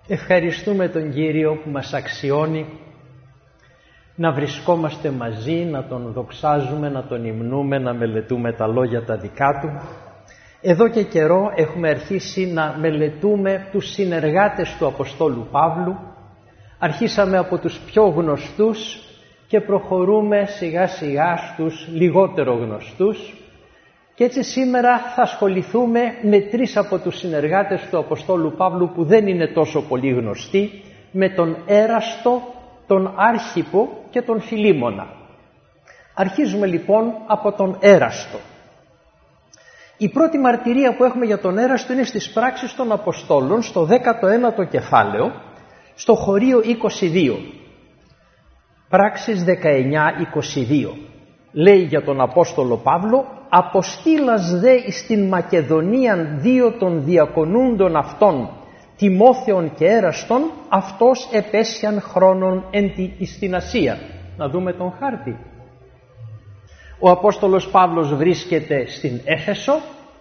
Ευχαριστούμε τον Κύριο που μας αξιώνει να βρισκόμαστε μαζί, να Τον δοξάζουμε, να Τον υμνούμε, να μελετούμε τα λόγια τα δικά Του. Εδώ και καιρό έχουμε αρχίσει να μελετούμε τους συνεργάτες του Αποστόλου Παύλου. Αρχίσαμε από τους πιο γνωστούς και προχωρούμε σιγά σιγά στους λιγότερο γνωστούς. Και έτσι σήμερα θα ασχοληθούμε με τρεις από τους συνεργάτες του Αποστόλου Παύλου που δεν είναι τόσο πολύ γνωστοί, με τον Έραστο, τον Άρχιπο και τον Φιλίμωνα. Αρχίζουμε λοιπόν από τον Έραστο. Η πρώτη μαρτυρία που έχουμε για τον Έραστο είναι στις Πράξεις των Αποστόλων, στο 19ο κεφάλαιο, στο χωρίο 22. Πράξεις 19-22. Λέει για τον Απόστολο Παύλο: «Αποστήλας δε στην Μακεδονίαν δύο των διακονούντων αυτών, Τιμόθεον και Έραστον, αυτός επέσιαν χρόνων στην Ασία». Να δούμε τον χάρτη. Ο Απόστολος Παύλος βρίσκεται στην Έφεσο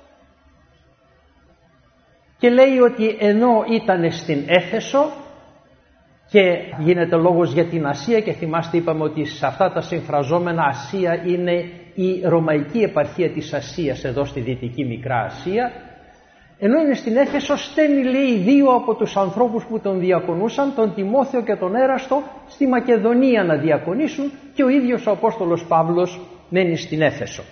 και λέει ότι ενώ ήταν στην Έφεσο και γίνεται λόγος για την Ασία, και θυμάστε είπαμε ότι σε αυτά τα συμφραζόμενα Ασία είναι η Ρωμαϊκή επαρχία της Ασίας εδώ στη Δυτική Μικρά Ασία, ενώ είναι στην Έφεσο στέλνει, λέει, δύο από τους ανθρώπους που τον διακονούσαν, τον Τιμόθεο και τον Έραστο, στη Μακεδονία να διακονήσουν, και ο ίδιος ο Απόστολος Παύλος μένει στην Έφεσο.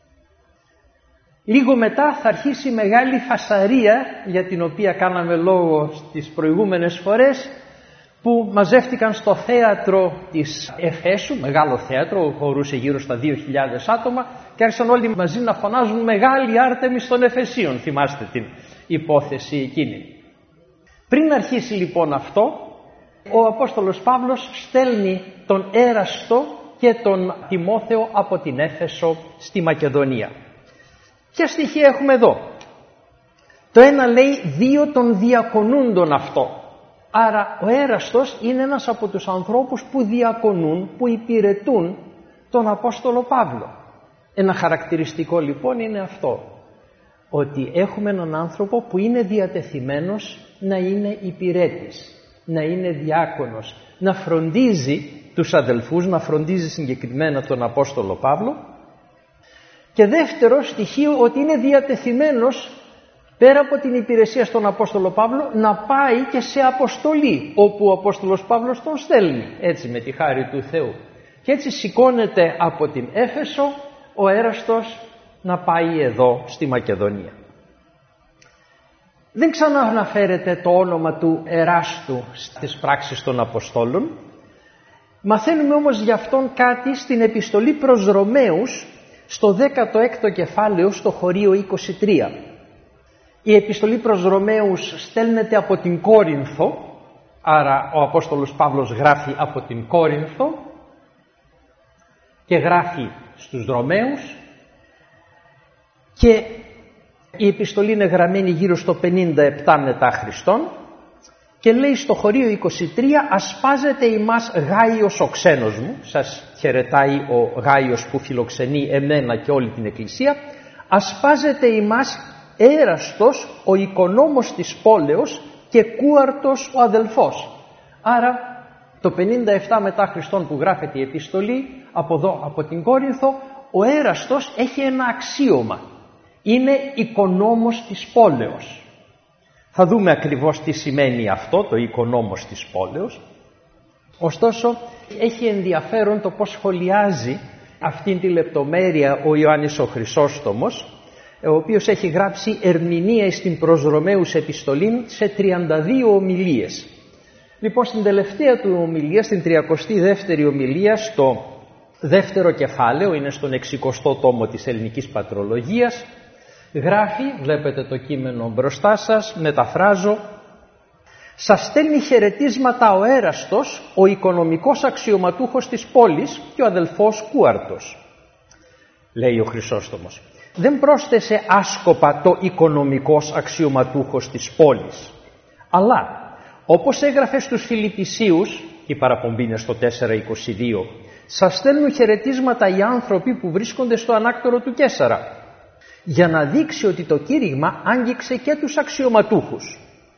Λίγο μετά θα αρχίσει η μεγάλη φασαρία για την οποία κάναμε λόγο στις προηγούμενες φορές, που μαζεύτηκαν στο θέατρο της Εφέσου, μεγάλο θέατρο, χωρούσε γύρω στα 2.000 άτομα, και άρχισαν όλοι μαζί να φωνάζουν «Μεγάλη Άρτεμις των Εφεσίων». Θυμάστε την υπόθεση εκείνη. Πριν αρχίσει λοιπόν αυτό, ο Απόστολος Παύλος στέλνει τον Έραστο και τον Τιμόθεο από την Έφεσο στη Μακεδονία. Ποια στοιχεία έχουμε εδώ? Το ένα λέει δύο των διακονούντων αυτό. Άρα ο Έραστος είναι ένας από τους ανθρώπους που διακονούν, που υπηρετούν τον Απόστολο Παύλο. Ένα χαρακτηριστικό λοιπόν είναι αυτό, ότι έχουμε έναν άνθρωπο που είναι διατεθειμένος να είναι υπηρέτης, να είναι διάκονος, να φροντίζει τους αδελφούς, να φροντίζει συγκεκριμένα τον Απόστολο Παύλο. Και δεύτερο στοιχείο, ότι είναι διατεθειμένος πέρα από την υπηρεσία στον Απόστολο Παύλο να πάει και σε αποστολή όπου ο Απόστολος Παύλος τον στέλνει, έτσι με τη χάρη του Θεού. Και έτσι σηκώνεται από την Έφεσο ο Έραστος να πάει εδώ στη Μακεδονία. Δεν ξανααναφέρεται το όνομα του Εράστου στις Πράξεις των Αποστόλων. Μαθαίνουμε όμως για αυτόν κάτι στην επιστολή προς Ρωμαίους στο 16ο κεφάλαιο, στο χωρίο 23. Η επιστολή προς Ρωμαίους στέλνεται από την Κόρινθο, άρα ο Απόστολος Παύλος γράφει από την Κόρινθο και γράφει στους Ρωμαίους, και η επιστολή είναι γραμμένη γύρω στο 57 μετά Χριστόν, και λέει στο χωρίο 23: «Ασπάζεται ημάς Γάιος ο ξένος μου», σας χαιρετάει ο Γάιος που φιλοξενεί εμένα και όλη την Εκκλησία, «ασπάζεται ημάς Έραστος ο οικονόμος της πόλεως και Κούαρτος ο αδελφός». Άρα το 57 μετά Χριστόν που γράφεται η επιστολή από εδώ, από την Κόρινθο, ο Έραστος έχει ένα αξίωμα. Είναι οικονόμος της πόλεως. Θα δούμε ακριβώς τι σημαίνει αυτό, το οικονόμος της πόλεως. Ωστόσο, έχει ενδιαφέρον το πώς σχολιάζει αυτήν τη λεπτομέρεια ο Ιωάννης ο Χρυσόστομος, ο οποίος έχει γράψει ερμηνεία στην προς Ρωμαίους επιστολή σε 32 ομιλίες. Λοιπόν, στην τελευταία του ομιλία, στην 32η ομιλία, στο δεύτερο κεφάλαιο, είναι στον 60ο τόμο της Ελληνικής Πατρολογίας, γράφει, βλέπετε το κείμενο μπροστά σας, μεταφράζω: «Σας στέλνει χαιρετίσματα ο Έραστος, ο οικονομικός αξιωματούχος της πόλης, και ο αδελφός Κούαρτος», λέει ο Χρυσόστομος. Δεν πρόσθεσε άσκοπα το οικονομικός αξιωματούχος της πόλης, αλλά όπως έγραφε στους Φιλιππισίους, η παραπομπή είναι στο 4:22, «σας στέλνουν χαιρετίσματα οι άνθρωποι που βρίσκονται στο ανάκτορο του Καίσαρα», για να δείξει ότι το κήρυγμα άγγιξε και τους αξιωματούχους.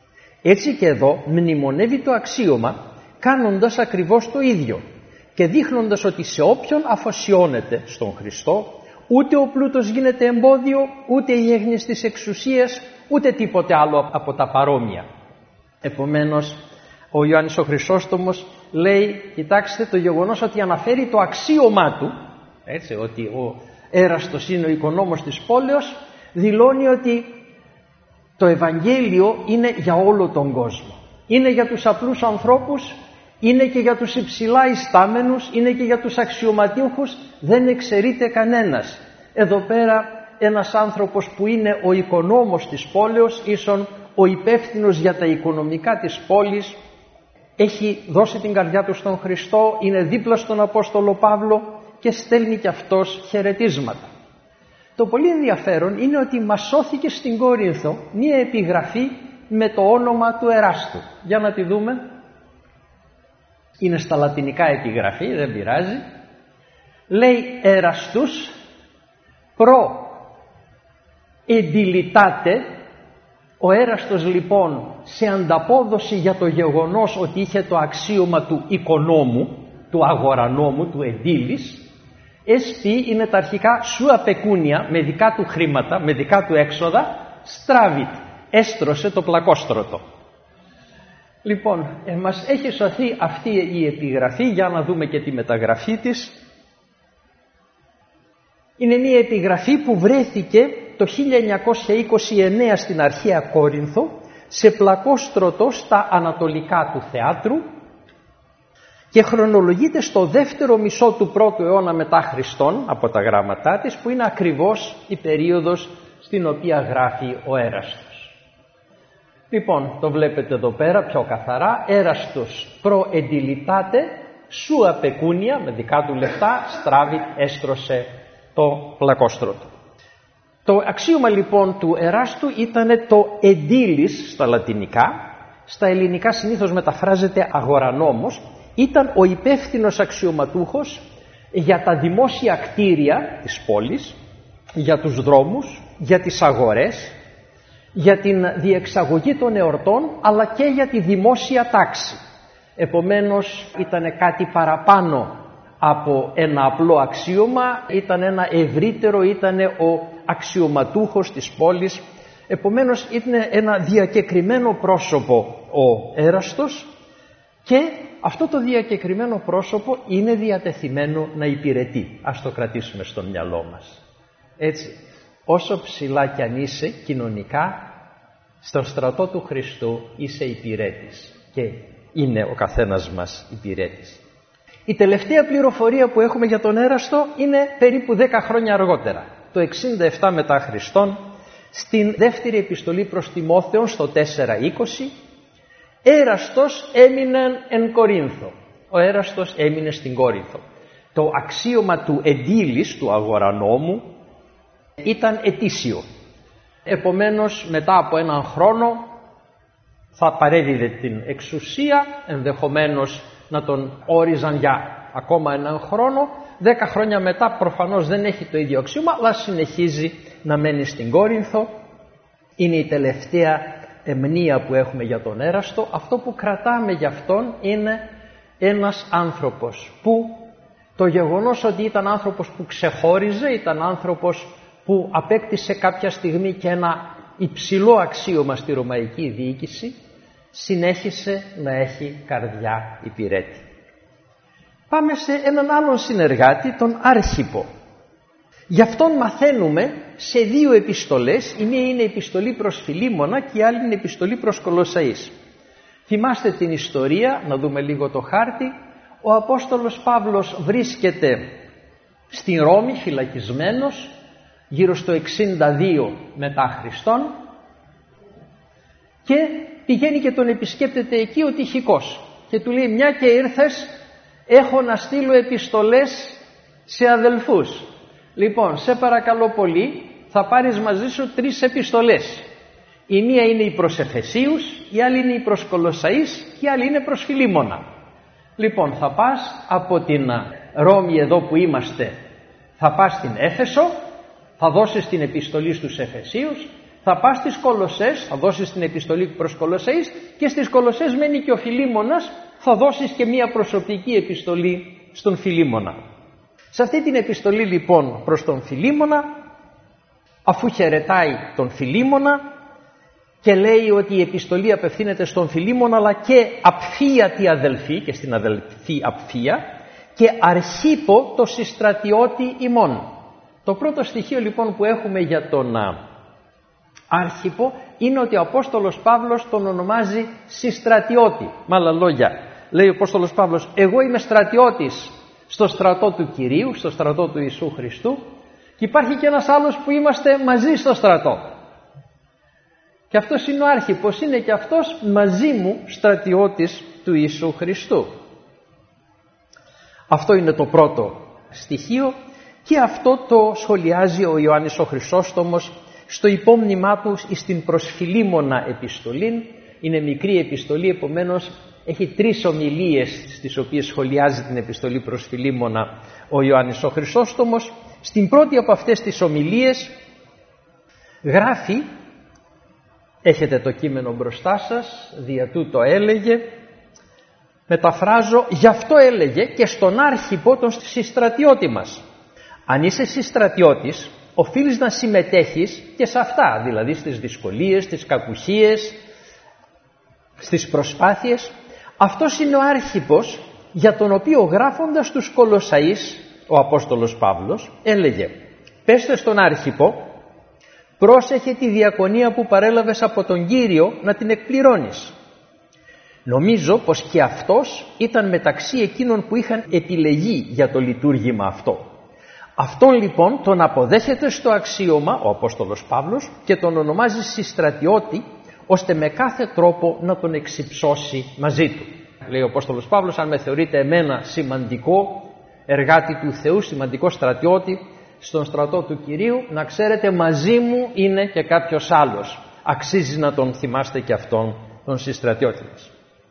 Έτσι και εδώ μνημονεύει το αξίωμα κάνοντας ακριβώς το ίδιο και δείχνοντας ότι σε όποιον αφοσιώνεται στον Χριστό, ούτε ο πλούτος γίνεται εμπόδιο, ούτε η έγνοιες της εξουσίας, ούτε τίποτε άλλο από τα παρόμοια. Επομένως, ο Ιωάννης ο Χρυσόστομος λέει, κοιτάξτε, το γεγονός ότι αναφέρει το αξίωμά του, έτσι, ότι ο έραστος είναι ο οικονόμος της πόλεως, δηλώνει ότι το Ευαγγέλιο είναι για όλο τον κόσμο. Είναι για τους απλούς ανθρώπους, είναι και για τους υψηλά ιστάμενους, είναι και για τους αξιωματούχους, δεν εξαιρείται κανένας. Εδώ πέρα ένας άνθρωπος που είναι ο οικονόμος της πόλεως, ίσον ο υπεύθυνος για τα οικονομικά της πόλης, έχει δώσει την καρδιά του στον Χριστό, είναι δίπλα στον Απόστολο Παύλο και στέλνει και αυτός χαιρετίσματα. Το πολύ ενδιαφέρον είναι ότι μας σώθηκε στην Κόρινθο μία επιγραφή με το όνομα του Εράστου. Για να τη δούμε. Είναι στα λατινικά επιγραφή, δεν πειράζει. Λέει Εραστούς προ εντιλητάτε. Ο Έραστος λοιπόν σε ανταπόδοση για το γεγονός ότι είχε το αξίωμα του οικονόμου, του αγορανόμου, του εντίλης, SP είναι τα αρχικά σουα πεκούνια, με δικά του χρήματα, με δικά του έξοδα, στράβιτ, έστρωσε το πλακόστρωτο. Λοιπόν, μας έχει σωθεί αυτή η επιγραφή, για να δούμε και τη μεταγραφή της. Είναι μια επιγραφή που βρέθηκε το 1929 στην αρχαία Κόρινθο, σε πλακόστρωτο στα ανατολικά του θεάτρου και χρονολογείται στο δεύτερο μισό του πρώτου αιώνα μετά Χριστόν από τα γράμματά της, που είναι ακριβώς η περίοδος στην οποία γράφει ο Έραστος. Λοιπόν, το βλέπετε εδώ πέρα πιο καθαρά, Έραστος προ εντιλητάτε, σουα πεκούνια, με δικά του λεφτά, στράβιτ, έστρωσε το πλακόστρωτο. Το αξίωμα λοιπόν του Εράστου ήταν το εντίλης στα λατινικά, στα ελληνικά συνήθως μεταφράζεται αγορανόμος, ήταν ο υπεύθυνος αξιωματούχος για τα δημόσια κτίρια της πόλης, για τους δρόμους, για τις αγορές, για την διεξαγωγή των εορτών, αλλά και για τη δημόσια τάξη. Επομένως ήταν κάτι παραπάνω από ένα απλό αξίωμα, ήταν ένα ευρύτερο, ήταν ο αξιωματούχος της πόλης. Επομένως είναι ένα διακεκριμένο πρόσωπο ο Έραστος και αυτό το διακεκριμένο πρόσωπο είναι διατεθειμένο να υπηρετεί. Ας το κρατήσουμε στο μυαλό μας. Έτσι, όσο ψηλά κι αν είσαι κοινωνικά, στον στρατό του Χριστού είσαι υπηρέτης και είναι ο καθένας μας υπηρέτης. Η τελευταία πληροφορία που έχουμε για τον Έραστο είναι περίπου 10 χρόνια αργότερα, το 67 μετά Χριστόν, στην δεύτερη επιστολή προς Τιμόθεον στο 4:20, Έραστος έμεινε εν Κορίνθο. Ο Έραστος έμεινε στην Κόρινθο. Το αξίωμα του εντίλης, του αγορανόμου, ήταν ετήσιο. Επομένως μετά από έναν χρόνο θα παρέδιδε την εξουσία, ενδεχομένως να τον όριζαν για ακόμα έναν χρόνο. 10 χρόνια μετά προφανώς δεν έχει το ίδιο αξίωμα, αλλά συνεχίζει να μένει στην Κόρινθο. Είναι η τελευταία μνήα που έχουμε για τον Έραστο. Αυτό που κρατάμε για αυτόν είναι ένας άνθρωπος που το γεγονός ότι ήταν άνθρωπος που ξεχώριζε, ήταν άνθρωπος που απέκτησε κάποια στιγμή και ένα υψηλό αξίωμα στη ρωμαϊκή διοίκηση, συνέχισε να έχει καρδιά υπηρέτη. Πάμε σε έναν άλλον συνεργάτη, τον Άρχιπο. Γι' αυτόν μαθαίνουμε σε 2 επιστολές, η μία είναι επιστολή προς Φιλίμωνα και η άλλη είναι επιστολή προς Κολοσσαείς. Θυμάστε την ιστορία, να δούμε λίγο το χάρτη. Ο Απόστολος Παύλος βρίσκεται στην Ρώμη φυλακισμένος γύρω στο 62 μετά Χριστόν και πηγαίνει και τον επισκέπτεται εκεί ο Τυχικός και του λέει, μια και ήρθες, έχω να στείλω επιστολές σε αδελφούς. Λοιπόν, σε παρακαλώ πολύ, θα πάρεις μαζί σου 3 επιστολές. Η μία είναι η προς Εφεσίους, η άλλη είναι η προς Κολοσσαείς και η άλλη είναι προς Φιλίμωνα. Λοιπόν, θα πας από την Ρώμη εδώ που είμαστε, θα πας στην Έφεσο, θα δώσεις την επιστολή στους Εφεσίους, θα πας στις Κολοσσές, θα δώσεις την επιστολή προς Κολοσσαίους και στις Κολοσσές μένει και ο Φιλίμωνας, θα δώσεις και μία προσωπική επιστολή στον Φιλίμωνα. Σε αυτή την επιστολή λοιπόν προς τον Φιλίμωνα, αφού χαιρετάει τον Φιλίμωνα και λέει ότι η επιστολή απευθύνεται στον Φιλίμωνα αλλά και Απφίατη αδελφή, και στην αδελφή Απφία, και Αρχίππο το συστρατιώτη ημών. Το πρώτο στοιχείο λοιπόν που έχουμε για τον Άρχιππο είναι ότι ο Απόστολος Παύλος τον ονομάζει συστρατιώτη. Με άλλα λόγια, λέει ο Απόστολος Παύλος, εγώ είμαι στρατιώτης στο στρατό του Κυρίου, στο στρατό του Ιησού Χριστού, και υπάρχει και ένας άλλος που είμαστε μαζί στο στρατό. Και αυτός είναι ο Άρχιππος, είναι και αυτός μαζί μου στρατιώτης του Ιησού Χριστού. Αυτό είναι το πρώτο στοιχείο και αυτό το σχολιάζει ο Ιωάννης ο Χρυσόστομος στο υπόμνημά του στην προς Φιλίμωνα επιστολή. Είναι μικρή επιστολή, επομένως έχει 3 ομιλίες στις οποίες σχολιάζει την επιστολή προς Φιλίμωνα ο Ιωάννης ο Χρυσόστομος. Στην πρώτη από αυτές τις ομιλίες γράφει, έχετε το κείμενο μπροστά σας, δια τούτο έλεγε, μεταφράζω, γι' αυτό έλεγε και στον Άρχιππο τον συστρατιώτη μας. Αν είσαι συστρατιώτης, οφείλεις να συμμετέχεις και σε αυτά, δηλαδή στις δυσκολίες, στις κακουχίες, στις προσπάθειες. Αυτός είναι ο Άρχιππος για τον οποίο γράφοντας τους Κολοσσαείς ο Απόστολος Παύλος έλεγε, πέστε στον Άρχιππο, πρόσεχε τη διακονία που παρέλαβες από τον Κύριο να την εκπληρώνεις. Νομίζω πως και αυτός ήταν μεταξύ εκείνων που είχαν επιλεγεί για το λειτουργήμα αυτό. Αυτόν λοιπόν τον αποδέχεται στο αξίωμα ο Απόστολος Παύλος και τον ονομάζει συστρατιώτη, ώστε με κάθε τρόπο να τον εξυψώσει μαζί του. Λέει ο Απόστολος Παύλος, αν με θεωρείτε εμένα σημαντικό εργάτη του Θεού, σημαντικό στρατιώτη στον στρατό του Κυρίου, να ξέρετε μαζί μου είναι και κάποιος άλλος. Αξίζει να τον θυμάστε και αυτόν τον συστρατιώτη μας.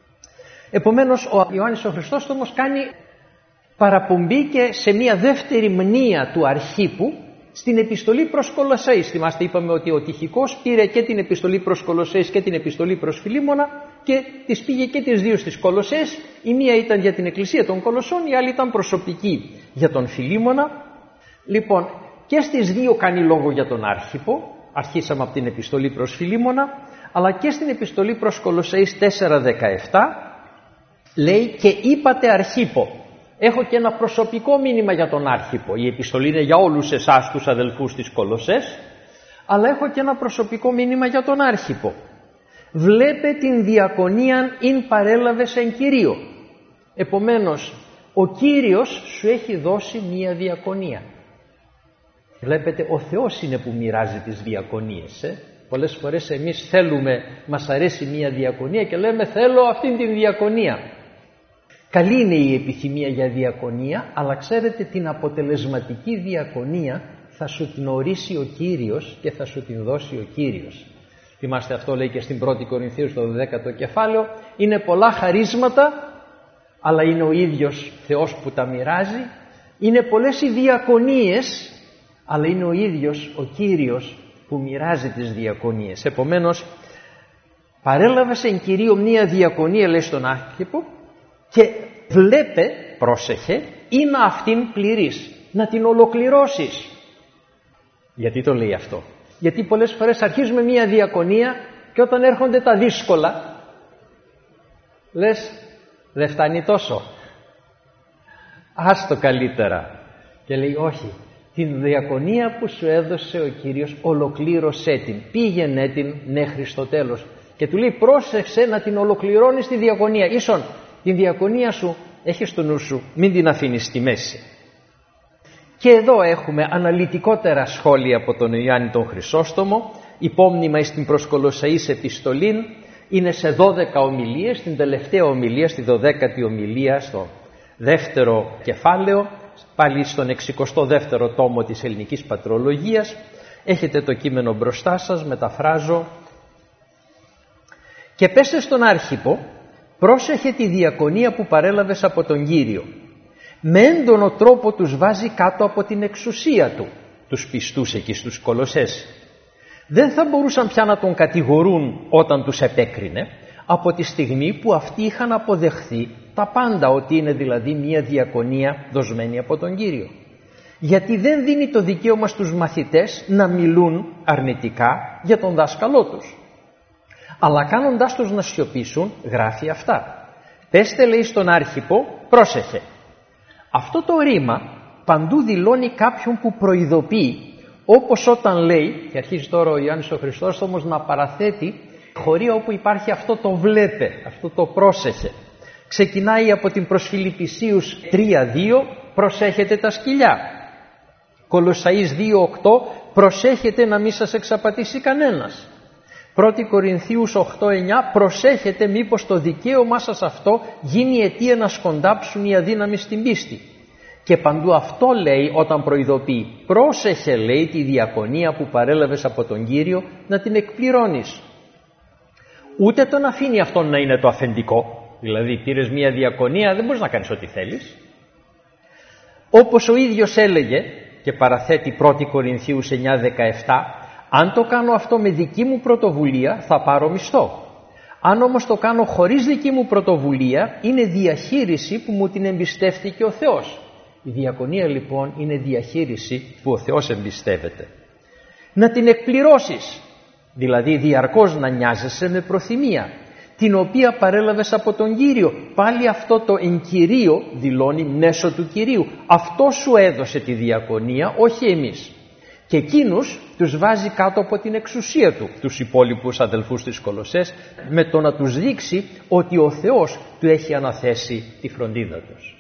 Επομένως ο Ιωάννης ο Χρυσόστομος κάνει παραπομπή και σε μια δεύτερη μνήα του Αρχίππου στην επιστολή προς Κολοσσαίους. Θυμάστε, είπαμε ότι ο Τυχικός πήρε και την επιστολή προς Κολοσσαίους και την επιστολή προς Φιλίμωνα και τις πήγε και τις δύο στις Κολοσσές. Η μία ήταν για την εκκλησία των Κολοσσών, η άλλη ήταν προσωπική για τον Φιλίμωνα. Λοιπόν, και στις δύο κάνει λόγο για τον Άρχιππο. Αρχίσαμε από την επιστολή προς Φιλίμωνα, αλλά και στην επιστολή προς Κολοσσαίους 4:17 λέει και είπατε Αρχίππο. Έχω και ένα προσωπικό μήνυμα για τον Άρχιππο. Η επιστολή είναι για όλους εσάς τους αδελφούς της Κολοσσές, αλλά έχω και ένα προσωπικό μήνυμα για τον Άρχιππο. Βλέπε την διακονίαν ειν παρέλαβες εν Κυρίω. Επομένως, ο Κύριος σου έχει δώσει μία διακονία. Βλέπετε, ο Θεός είναι που μοιράζει τις διακονίες. Πολλές φορές εμείς θέλουμε, μας αρέσει μία διακονία και λέμε θέλω αυτήν την διακονία. Καλή είναι η επιθυμία για διακονία, αλλά ξέρετε την αποτελεσματική διακονία θα σου την ορίσει ο Κύριος και θα σου την δώσει ο Κύριος. Θυμάστε, αυτό λέει και στην 1η Κορινθίου στο 12ο κεφάλαιο, είναι πολλά χαρίσματα, αλλά είναι ο ίδιος Θεός που τα μοιράζει. Είναι πολλές οι διακονίες, αλλά είναι ο ίδιος ο Κύριος που μοιράζει τις διακονίες. Επομένως, παρέλαβες εν Κυρίω μία διακονία, λέει στον Άρχιππο, και βλέπε, πρόσεχε, είναι αυτήν πληρής, να την ολοκληρώσεις. Γιατί το λέει αυτό? Γιατί πολλές φορές αρχίζουμε μία διακονία και όταν έρχονται τα δύσκολα λες δεν φτάνει τόσο, άστο καλύτερα. Και λέει όχι, την διακονία που σου έδωσε ο Κύριος ολοκλήρωσέ την, πήγαινε την μέχρι στο τέλος. Και του λέει πρόσεξε να την ολοκληρώνεις τη διακονία. Ίσον την διακονία σου έχεις στο νου σου, μην την αφήνεις στη μέση. Και εδώ έχουμε αναλυτικότερα σχόλια από τον Ιωάννη τον Χρυσόστομο. Υπόμνημα στην προς Κολοσσαείς επιστολήν είναι σε 12 ομιλίες, στην τελευταία ομιλία, στη 12η ομιλία, στο δεύτερο κεφάλαιο, πάλι στον 62ο τόμο της Ελληνικής Πατρολογίας. Έχετε το κείμενο μπροστά σας, μεταφράζω. Και πέστε στον Άρχιππο, πρόσεχε τη διακονία που παρέλαβες από τον Κύριο. Με έντονο τρόπο τους βάζει κάτω από την εξουσία του, τους πιστούς εκεί στους Κολοσσές. δεν θα μπορούσαν πια να τον κατηγορούν όταν τους επέκρινε, από τη στιγμή που αυτοί είχαν αποδεχθεί τα πάντα, ότι είναι δηλαδή μια διακονία δοσμένη από τον Κύριο. Γιατί δεν δίνει το δικαίωμα στους μαθητές να μιλούν αρνητικά για τον δάσκαλό τους. Αλλά κάνοντάς τους να σιωπήσουν, γράφει αυτά. Πέστε, λέει στον Άρχιπο, πρόσεχε. Αυτό το ρήμα παντού δηλώνει κάποιον που προειδοποιεί, όπως όταν λέει, και αρχίζει τώρα ο Ιωάννης ο Χριστόστομος να παραθέτει χωρία όπου υπάρχει αυτό το βλέπε, αυτό το πρόσεχε. Ξεκινάει από την προς Φιλιππισίους 3.2, προσέχετε τα σκυλιά. Κολοσσαείς 2.8, προσέχετε να μην σας εξαπατήσει κανένας. 1 Κορινθίους 8.9, προσέχετε μήπως το δικαίωμά σας αυτό γίνει αιτία να σκοντάψουν οι αδύναμοι στην πίστη. Και παντού αυτό λέει όταν προειδοποιεί. Πρόσεχε, λέει, τη διακονία που παρέλαβες από τον Κύριο να την εκπληρώνεις. Ούτε τον αφήνει αυτόν να είναι το αφεντικό. Δηλαδή πήρες μια διακονία, δεν μπορείς να κάνεις ό,τι θέλεις. Όπως ο ίδιος έλεγε και παραθέτει 1 Κορινθίους 9.17, αν το κάνω αυτό με δική μου πρωτοβουλία θα πάρω μισθό. Αν όμως το κάνω χωρίς δική μου πρωτοβουλία είναι διαχείριση που μου την εμπιστεύτηκε ο Θεός. Η διακονία λοιπόν είναι διαχείριση που ο Θεός εμπιστεύεται. Να την εκπληρώσεις, δηλαδή διαρκώς να νοιάζεσαι με προθυμία, την οποία παρέλαβες από τον Κύριο. Πάλι αυτό το εν Κυρίω δηλώνει μέσω του Κυρίου. Αυτό σου έδωσε τη διακονία, όχι εμείς. Και εκείνους τους βάζει κάτω από την εξουσία του, τους υπόλοιπους αδελφούς της Κολοσσές, με το να τους δείξει ότι ο Θεός του έχει αναθέσει τη φροντίδα τους.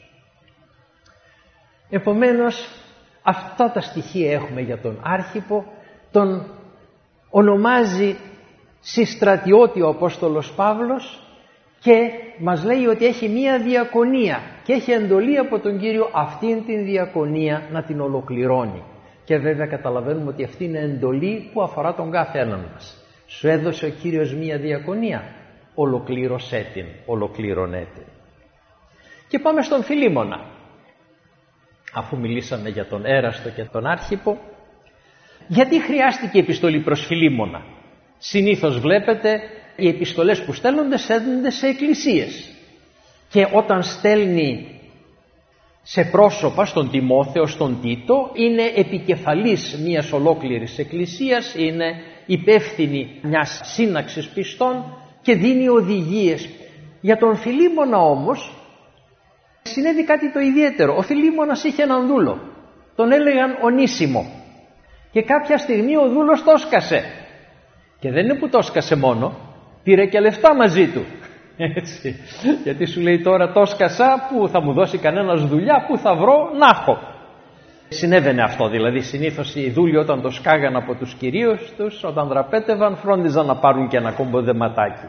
Επομένως, αυτά τα στοιχεία έχουμε για τον Άρχιπο. Τον ονομάζει συστρατιώτη ο Απόστολος Παύλος και μας λέει ότι έχει μία διακονία και έχει εντολή από τον Κύριο αυτήν την διακονία να την ολοκληρώνει. Και βέβαια καταλαβαίνουμε ότι αυτή είναι εντολή που αφορά τον κάθε έναν μας. Σου έδωσε ο Κύριος μία διακονία, ολοκλήρωσέ την, ολοκλήρωνέ την. Και πάμε στον Φιλίμωνα. Αφού μιλήσαμε για τον Έραστο και τον Άρχιπο, γιατί χρειάστηκε η επιστολή προς Φιλίμωνα? Συνήθως βλέπετε οι επιστολές που στέλνονται σε εκκλησίες, και όταν στέλνει σε πρόσωπα, στον Τιμόθεο, στον Τίτο, είναι επικεφαλής μιας ολόκληρης εκκλησίας, είναι υπεύθυνη μιας σύναξης πιστών και δίνει οδηγίες. Για τον Φιλίμωνα όμως συνέβη κάτι το ιδιαίτερο. Ο Φιλίμωνας είχε έναν δούλο, τον έλεγαν Ονίσιμο, και κάποια στιγμή ο δούλος το έσκασε. Και δεν είναι που το έσκασε μόνο, πήρε και λεφτά μαζί του. Έτσι. Γιατί σου λέει τώρα το έσκασα, που θα μου δώσει κανένας δουλειά, που θα βρω να έχω. Συνέβαινε αυτό, δηλαδή συνήθως οι δούλοι όταν το σκάγαν από τους κυρίους τους, όταν δραπέτευαν, φρόντιζαν να πάρουν και ένα κομποδεματάκι.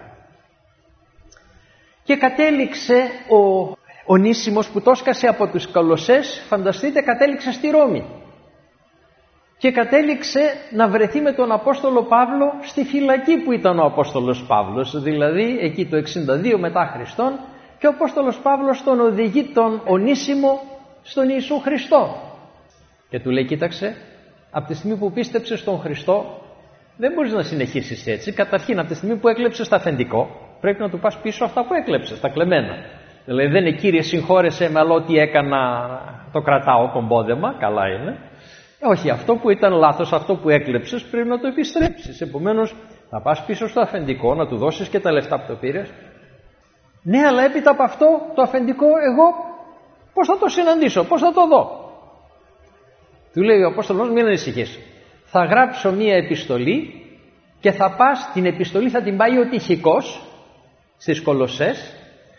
Και κατέληξε ο Ονίσιμος που το έσκασε από τους Κολοσσές, φανταστείτε, κατέληξε στη Ρώμη. Και κατέληξε να βρεθεί με τον Απόστολο Παύλο στη φυλακή που ήταν ο Απόστολος Παύλος, δηλαδή εκεί το 62 μετά Χριστόν, και ο Απόστολος Παύλος τον οδηγεί τον Ονίσιμο στον Ιησού Χριστό. Και του λέει, κοίταξε, από τη στιγμή που πίστεψες στον Χριστό δεν μπορείς να συνεχίσεις έτσι. Καταρχήν, από τη στιγμή που έκλεψες το αφεντικό, πρέπει να του πας πίσω αυτά που έκλεψες, τα κλεμμένα. Δηλαδή δεν είναι, Κύριε συγχώρεσέ με, αλλά ό,τι έκανα το κρατάω κομπόδεμα, καλά είναι. Όχι, αυτό που ήταν λάθος, αυτό που έκλεψες πρέπει να το επιστρέψεις. Επομένως θα πας πίσω στο αφεντικό, να του δώσεις και τα λεφτά που το πήρες. Ναι, αλλά έπειτα από αυτό το αφεντικό εγώ πώς θα το συναντήσω, πώς θα το δω? Του λέει ο Απόστολος, μην ανησυχείς, θα γράψω μία επιστολή και θα πας, την επιστολή θα την πάει ο Τυχικός στις Κολοσσές,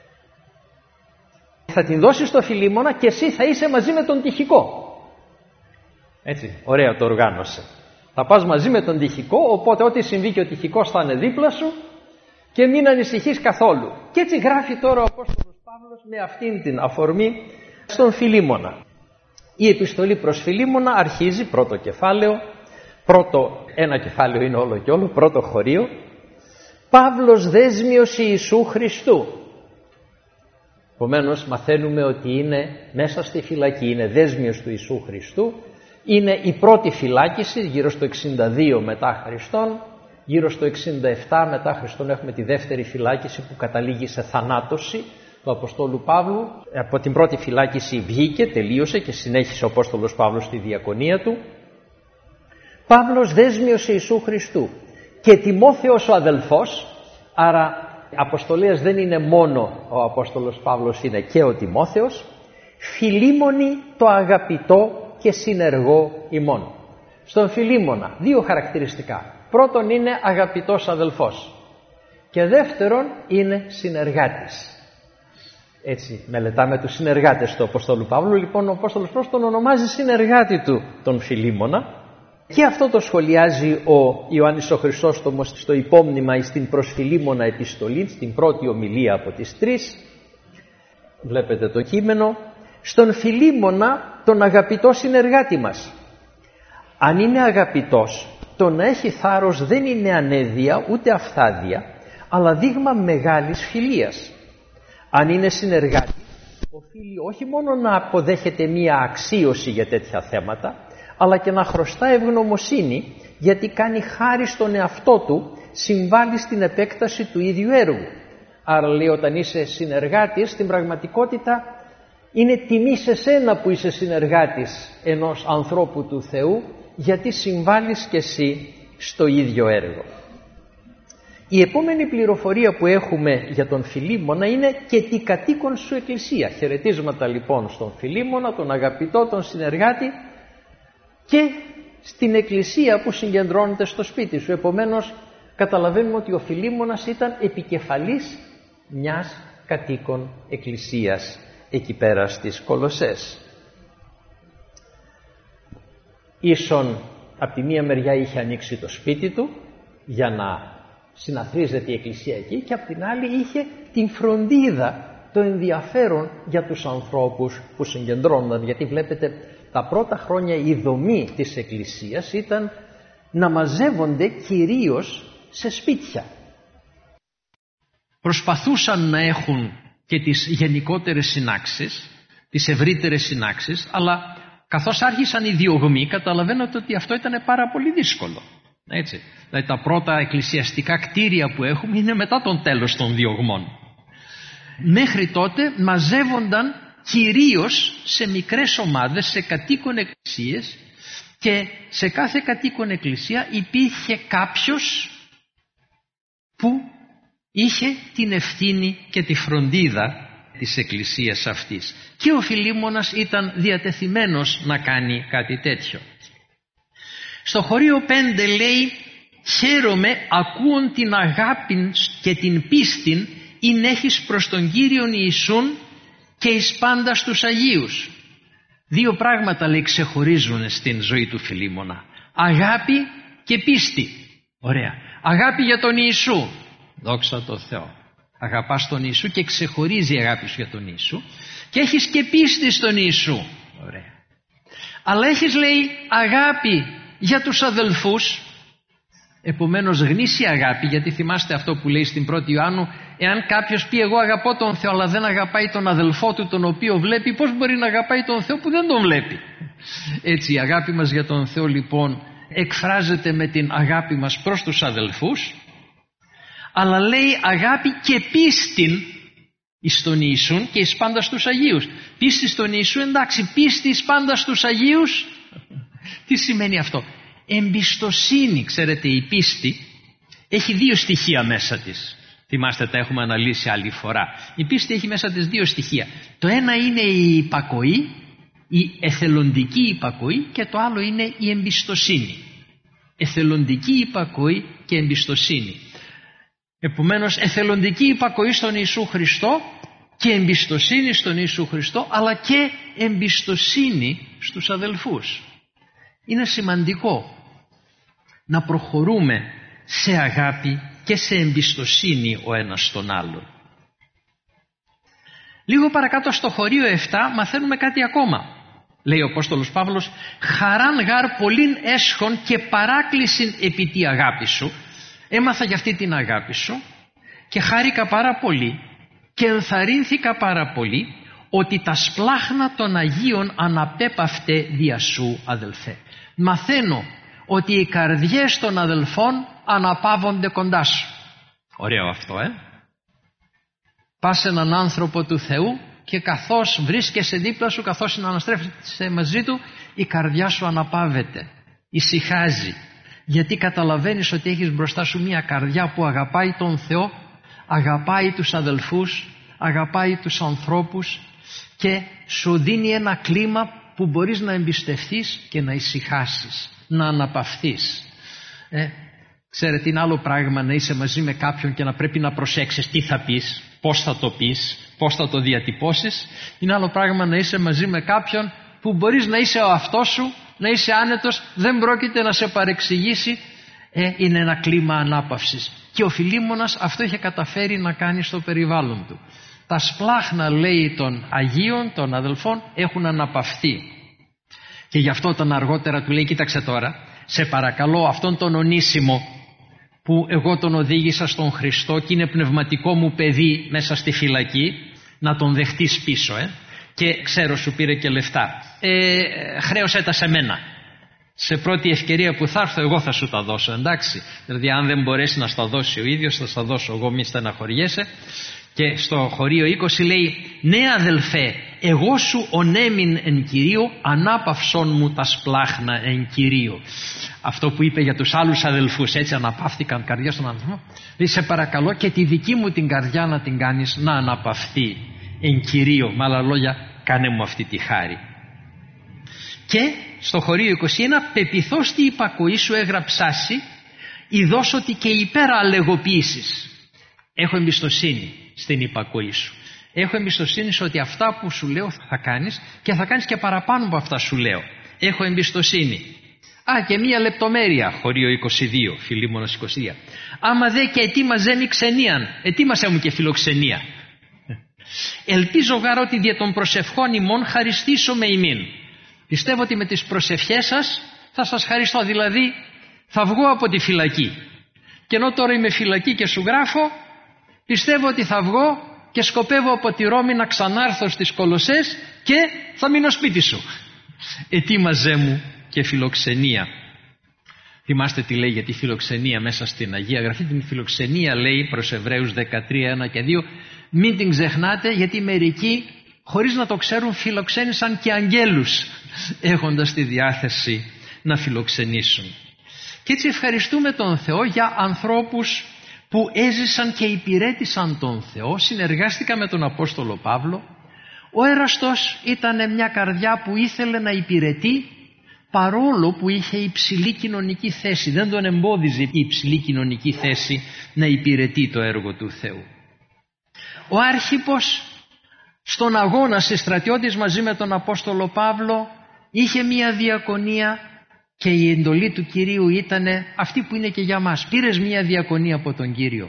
θα την δώσεις στο Φιλίμωνα και εσύ θα είσαι μαζί με τον Τυχικό. Έτσι, ωραία το οργάνωσε. Θα πας μαζί με τον Τυχικό, οπότε ό,τι συμβεί και ο Τυχικός θα είναι δίπλα σου και μην ανησυχείς καθόλου. Και έτσι γράφει τώρα ο Απόστολος Παύλος με αυτήν την αφορμή στον Φιλίμωνα. Η επιστολή προς Φιλίμωνα αρχίζει, πρώτο κεφάλαιο, ένα κεφάλαιο είναι όλο και όλο, πρώτο χωρίο, Παύλος δέσμιος Ιησού Χριστού. Επομένως μαθαίνουμε ότι είναι μέσα στη φυλακή, είναι δέσμιος του Ιησού Χριστού Είναι η πρώτη φυλάκιση γύρω στο 62 μετά Χριστόν. Γύρω στο 67 μετά Χριστόν έχουμε τη δεύτερη φυλάκιση που καταλήγει σε θανάτωση του Αποστόλου Παύλου. Από την πρώτη φυλάκιση βγήκε, τελείωσε και συνέχισε ο Απόστολος Παύλος τη διακονία του. Παύλος δέσμιος Ιησού Χριστού και Τιμόθεος ο αδελφός, άρα αποστολέας δεν είναι μόνο ο Απόστολος Παύλος, είναι και ο Τιμόθεος, Φιλίμωνη το αγαπητό και συνεργό ημών. Στον Φιλίμωνα δύο χαρακτηριστικά. Πρώτον είναι αγαπητός αδελφός και δεύτερον είναι συνεργάτης. Έτσι μελετάμε τους συνεργάτες του Αποστόλου Παύλου. Λοιπόν, ο Απόστολος Παύλος τον ονομάζει συνεργάτη του τον Φιλίμωνα και αυτό το σχολιάζει ο Ιωάννης ο Χρυσόστομος στο υπόμνημα στην προς Φιλίμωνα επιστολή, στην πρώτη ομιλία από τις 3. Βλέπετε το κείμενο. Στον Φιλίμωνα τον αγαπητό συνεργάτη μας. Αν είναι αγαπητός, το να έχει θάρρος δεν είναι ανέδεια ούτε αυθάδεια, αλλά δείγμα μεγάλης φιλίας. Αν είναι συνεργάτη, οφείλει όχι μόνο να αποδέχεται μία αξίωση για τέτοια θέματα, αλλά και να χρωστά ευγνωμοσύνη, γιατί κάνει χάρη στον εαυτό του, συμβάλλει στην επέκταση του ίδιου έργου. Άρα λέει, όταν είσαι συνεργάτης, στην πραγματικότητα είναι τιμή σε σένα που είσαι συνεργάτης ενός ανθρώπου του Θεού, γιατί συμβάλλεις και εσύ στο ίδιο έργο. Η επόμενη πληροφορία που έχουμε για τον Φιλίμωνα είναι και τι κατοίκον σου εκκλησία. Χαιρετίσματα λοιπόν στον Φιλίμωνα, τον αγαπητό, τον συνεργάτη και στην εκκλησία που συγκεντρώνεται στο σπίτι σου. Επομένως καταλαβαίνουμε ότι ο Φιλίμωνας ήταν επικεφαλής μιας κατοίκον εκκλησίας εκεί πέρα στις Κολοσσές. Ίσον από τη μία μεριά είχε ανοίξει το σπίτι του για να συναθρίζεται η εκκλησία εκεί και από την άλλη είχε την φροντίδα, το ενδιαφέρον για τους ανθρώπους που συγκεντρώνονταν, γιατί βλέπετε τα πρώτα χρόνια η δομή της εκκλησίας ήταν να μαζεύονται κυρίως σε σπίτια. Προσπαθούσαν να έχουν και τις γενικότερες συνάξεις, τις ευρύτερες συνάξεις, αλλά καθώς άρχισαν οι διωγμοί καταλαβαίνετε ότι αυτό ήταν πάρα πολύ δύσκολο. Έτσι. Δηλαδή τα πρώτα εκκλησιαστικά κτίρια που έχουμε είναι μετά τον τέλος των διωγμών. Μέχρι τότε μαζεύονταν κυρίως σε μικρές ομάδες, σε κατοίκον εκκλησίες, και σε κάθε κατοίκον εκκλησία υπήρχε κάποιος που είχε την ευθύνη και τη φροντίδα της εκκλησίας αυτής. Και ο Φιλίμωνας ήταν διατεθειμένος να κάνει κάτι τέτοιο. Στο χωρίο 5 λέει, χαίρομαι ακούων την αγάπη και την πίστην ειν έχεις προς τον Κύριον Ιησούν και εις πάντα στους Αγίους. Δύο πράγματα λέει ξεχωρίζουν στην ζωή του Φιλίμωνα. Αγάπη και πίστη. Ωραία. Αγάπη για τον Ιησού. Δόξα τω Θεώ. Αγαπάς τον Ιησού και ξεχωρίζει η αγάπη σου για τον Ιησού. Και έχεις και πίστη στον Ιησού. Ωραία. Αλλά έχεις λέει αγάπη για τους αδελφούς. Επομένως γνήσια αγάπη, γιατί θυμάστε αυτό που λέει στην 1η Ιωάννου, εάν κάποιος πει εγώ αγαπώ τον Θεό αλλά δεν αγαπάει τον αδελφό του τον οποίο βλέπει, πώς μπορεί να αγαπάει τον Θεό που δεν τον βλέπει? Έτσι η αγάπη μας για τον Θεό λοιπόν εκφράζεται με την αγάπη μας προς τους αδελφούς, αλλά λέει αγάπη και πίστην εις τον Ιησούν και εις πάντα στους Αγίους. Πίστη στον Ιησού, εντάξει, πίστη εις πάντα στους Αγίους. Τι σημαίνει αυτό? Εμπιστοσύνη. Ξέρετε, η πίστη έχει δύο στοιχεία μέσα της. Θυμάστε, τα έχουμε αναλύσει άλλη φορά. Η πίστη έχει μέσα της δύο στοιχεία. Το ένα είναι η υπακοή, η εθελοντική υπακοή, και το άλλο είναι η εμπιστοσύνη. Εθελοντική υπακοή και εμπιστοσύνη. Επομένως εθελοντική υπακοή στον Ιησού Χριστό και εμπιστοσύνη στον Ιησού Χριστό, αλλά και εμπιστοσύνη στους αδελφούς. Είναι σημαντικό να προχωρούμε σε αγάπη και σε εμπιστοσύνη ο ένας στον άλλον. Λίγο παρακάτω στο χωρίο 7 μαθαίνουμε κάτι ακόμα. Λέει ο Απόστολος Παύλος, χαράν γάρ πολλήν έσχον και παράκλησιν επί τη αγάπη σου. Έμαθα για αυτή την αγάπη σου και χάρηκα πάρα πολύ και ενθαρρύνθηκα πάρα πολύ, ότι τα σπλάχνα των Αγίων αναπέπαυτε δια σου, αδελφέ. Μαθαίνω ότι οι καρδιές των αδελφών αναπαύονται κοντά σου. Ωραίο αυτό, Πας σε έναν άνθρωπο του Θεού και καθώς βρίσκεσαι δίπλα σου, καθώς συναναστρέφεσαι μαζί του, η καρδιά σου αναπαύεται, ησυχάζει. Γιατί καταλαβαίνεις ότι έχεις μπροστά σου μια καρδιά που αγαπάει τον Θεό, αγαπάει τους αδελφούς, αγαπάει τους ανθρώπους και σου δίνει ένα κλίμα που μπορείς να εμπιστευτείς και να ησυχάσεις, να αναπαυθείς. Ξέρετε, είναι άλλο πράγμα να είσαι μαζί με κάποιον και να πρέπει να προσέξεις τι θα πεις, πώς θα το πεις, πώς θα το διατυπώσεις. Είναι άλλο πράγμα να είσαι μαζί με κάποιον που μπορείς να είσαι ο αυτός σου, να είσαι άνετος, δεν πρόκειται να σε παρεξηγήσει. Είναι ένα κλίμα ανάπαυσης. Και ο Φιλίμωνας αυτό είχε καταφέρει να κάνει στο περιβάλλον του. Τα σπλάχνα, λέει, των Αγίων, των αδελφών, έχουν αναπαυθεί. Και γι' αυτό όταν αργότερα του λέει, κοίταξε τώρα, σε παρακαλώ αυτόν τον Ονήσιμο που εγώ τον οδήγησα στον Χριστό και είναι πνευματικό μου παιδί μέσα στη φυλακή, να τον δεχτείς πίσω, και ξέρω σου πήρε και λεφτά, χρέωσέ τα σε μένα. Σε πρώτη ευκαιρία που θα έρθω εγώ θα σου τα δώσω, εντάξει. Δηλαδή αν δεν μπορέσει να στα δώσει ο ίδιος θα στα δώσω εγώ, μη στεναχωριέσαι. Και στο χωρίο 20 λέει, ναι αδελφέ, εγώ σου ονέμην εν Κυρίω, ανάπαυσον μου τα σπλάχνα εν Κυρίω. Αυτό που είπε για τους άλλους αδελφούς, έτσι αναπαύθηκαν καρδιά στον αδελφό. Δηλαδή σε παρακαλώ και τη δική μου την καρδιά να την κάνεις να αναπαυθεί εν Κυρίω. Με άλλα λόγια, κάνε μου αυτή τη χάρη. Και στο χωρίο 21, πεπιθώς τη υπακοή σου έγραψάσι, ειδώς ότι και υπέρα αλεγοποίησης. Έχω εμπιστοσύνη στην υπακοή σου. Έχω εμπιστοσύνη σε ότι αυτά που σου λέω θα κάνεις και θα κάνεις και παραπάνω από αυτά σου λέω. Έχω εμπιστοσύνη. Και μία λεπτομέρεια, χωρίο 22, Φιλίμωνος 22. Άμα δε και ετοίμαζε μη ξενίαν, ετοίμασέ μου και φιλοξενία. Ελπίζω γάρ ότι δια των προσευχών ημών χαριστήσω με ημίν. Πιστεύω ότι με τις προσευχές σας θα σας χαριστώ, δηλαδή θα βγω από τη φυλακή. Και ενώ τώρα είμαι φυλακή και σου γράφω, πιστεύω ότι θα βγω και σκοπεύω από τη Ρώμη να ξανάρθω στις Κολοσσές και θα μείνω σπίτι σου. Ετοίμαζέ μου και φιλοξενία. Θυμάστε τι λέει για τη φιλοξενία μέσα στην Αγία Γραφή. Την φιλοξενία λέει προς Εβραίους 13, 1 και 2. Μην την ξεχνάτε, γιατί μερικοί χωρίς να το ξέρουν φιλοξένησαν και αγγέλους έχοντας τη διάθεση να φιλοξενήσουν. Και έτσι ευχαριστούμε τον Θεό για ανθρώπους που έζησαν και υπηρέτησαν τον Θεό, συνεργάστηκαν με τον Απόστολο Παύλο. Ο Έραστος ήταν μια καρδιά που ήθελε να υπηρετεί παρόλο που είχε υψηλή κοινωνική θέση. Δεν τον εμπόδιζε η υψηλή κοινωνική θέση να υπηρετεί το έργο του Θεού. Ο Άρχιππος στον αγώνα στις στρατιώτες μαζί με τον Απόστολο Παύλο είχε μια διακονία και η εντολή του Κυρίου ήταν αυτή που είναι και για μας. Πήρες μια διακονία από τον Κύριο,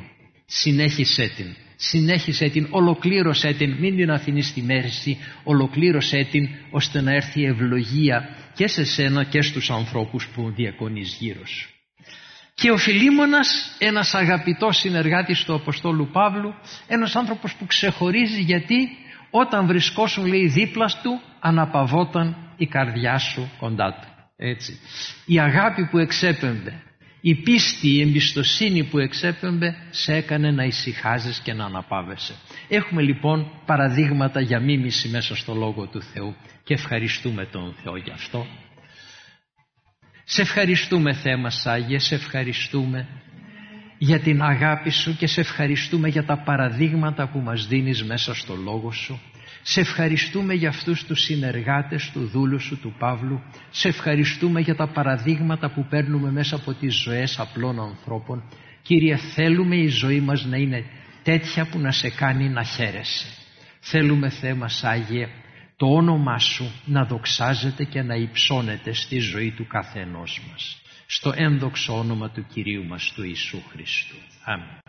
συνέχισέ την, ολοκλήρωσέ την, μην την αφήνεις στη μέση, ολοκλήρωσέ την ώστε να έρθει ευλογία και σε σένα και στους ανθρώπους που διακονείς γύρω σου. Και ο Φιλίμωνας, ένας αγαπητός συνεργάτης του Αποστόλου Παύλου, ένας άνθρωπος που ξεχωρίζει γιατί όταν βρισκόσουν, λέει, δίπλα του, αναπαυόταν η καρδιά σου κοντά του. Έτσι. Η αγάπη που εξέπεμπε, η πίστη, η εμπιστοσύνη που εξέπεμπε σε έκανε να ησυχάζεις και να αναπαύεσαι. Έχουμε λοιπόν παραδείγματα για μίμηση μέσα στο Λόγο του Θεού και ευχαριστούμε τον Θεό γι' αυτό. Σε ευχαριστούμε, Θεέ μας Άγιε, σε ευχαριστούμε για την αγάπη σου και σε ευχαριστούμε για τα παραδείγματα που μας δίνεις μέσα στο Λόγο σου. Σε ευχαριστούμε για αυτούς τους συνεργάτες του δούλου σου του Παύλου. Σε ευχαριστούμε για τα παραδείγματα που παίρνουμε μέσα από τις ζωές απλών ανθρώπων. Κύριε, θέλουμε η ζωή μας να είναι τέτοια που να σε κάνει να χαίρεσαι. Θέλουμε, Θεέ μας Άγιε, το όνομά σου να δοξάζεται και να υψώνεται στη ζωή του καθενός μας. Στο ένδοξο όνομα του Κυρίου μας του Ιησού Χριστού. Αμήν.